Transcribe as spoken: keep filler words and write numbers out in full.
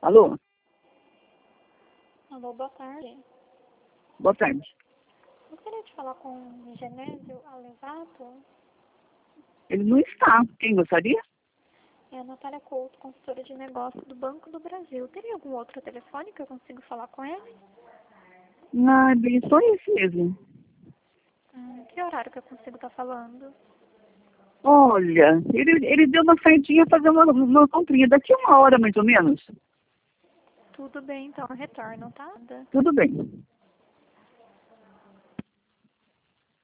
Alô? Alô, boa tarde. Boa tarde. Eu queria te falar com o Genésio Alevato. Ele não está. Quem gostaria? É a Natália Couto, consultora de negócios do Banco do Brasil. Teria algum outro telefone que eu consigo falar com ele? Ah, bem, só esse mesmo. Hum, que horário que eu consigo estar falando? Olha, ele, ele deu uma saidinha fazer uma, uma comprinha. Daqui uma hora, mais ou menos. Tudo bem, então eu retorno, tá? Tudo bem.